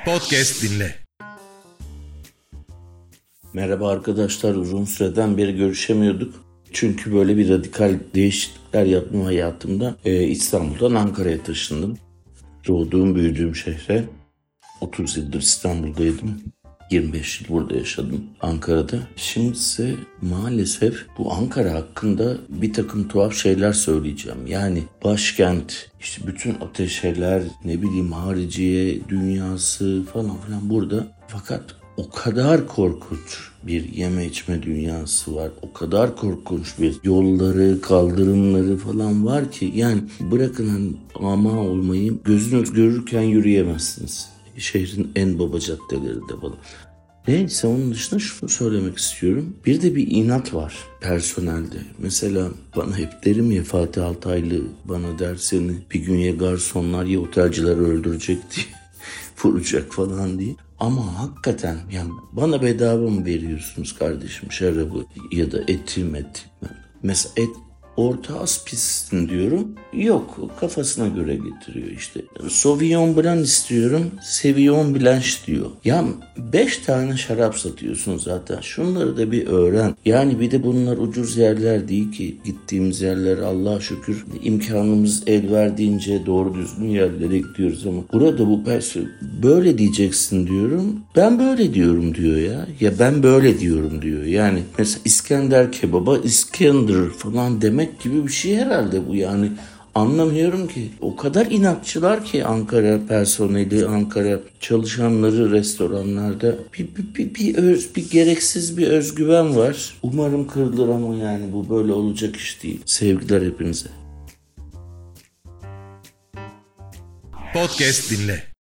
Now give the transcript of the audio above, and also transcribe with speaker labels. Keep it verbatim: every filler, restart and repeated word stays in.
Speaker 1: Podcast dinle.
Speaker 2: Merhaba arkadaşlar, uzun süreden beri görüşemiyorduk. Çünkü böyle bir radikal değişiklikler yaptım hayatımda. Ee, İstanbul'dan Ankara'ya taşındım. Doğduğum, büyüdüğüm şehre. otuz yıldır İstanbul'daydım. yirmi beş yıl burada yaşadım Ankara'da. Şimdi ise maalesef bu Ankara hakkında bir takım tuhaf şeyler söyleyeceğim. Yani başkent, işte bütün ateşeler, ne bileyim hariciye dünyası falan filan burada. Fakat o kadar korkunç bir yeme içme dünyası var. O kadar korkunç bir yolları, kaldırımları falan var ki yani bırakın hani ama olmayı, gözünüz görürken yürüyemezsiniz. Şehrin en baba caddelerinde falan. Neyse, onun dışında şunu söylemek istiyorum. Bir de bir inat var personelde. Mesela bana hep derim ya, Fatih Altaylı bana der seni bir gün ya garsonlar ya otelciler öldürecek diye. Vuracak falan diye. Ama hakikaten yani bana bedava mı veriyorsunuz kardeşim şarabı ya da eti meti? Mesela et orta az pişsin diyorum. Yok, kafasına göre getiriyor işte. Sauvignon Blanc istiyorum. Sauvignon Blanc diyor. Ya beş tane şarap satıyorsun zaten. Şunları da bir öğren. Yani bir de bunlar ucuz yerler değil ki. Gittiğimiz yerler Allah'a şükür imkanımız el verdiğince doğru düzgün yerlere gidiyoruz ama burada bu person böyle diyeceksin diyorum. Ben böyle diyorum diyor ya. Ya ben böyle diyorum diyor. Yani mesela İskender kebaba İskender falan demek gibi bir şey herhalde bu yani. Anlamıyorum ki. O kadar inatçılar ki Ankara personeli, Ankara çalışanları restoranlarda. Bir, bir, bir, bir, öz, bir gereksiz bir özgüven var. Umarım kırılır ama yani bu böyle olacak iş değil. Sevgiler hepinize.
Speaker 1: Podcast dinle.